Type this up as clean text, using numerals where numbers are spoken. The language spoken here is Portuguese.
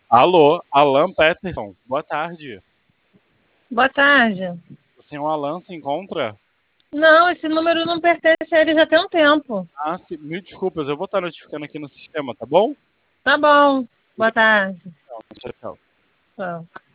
Alô, Alan Peterson, boa tarde. Boa tarde. O senhor Alan se encontra? Não, esse número não pertence a ele já tem um tempo. Ah, sim, mil desculpas, eu vou estar notificando aqui no sistema, tá bom? Tá bom. Boa tarde. Tchau, tchau. Tchau.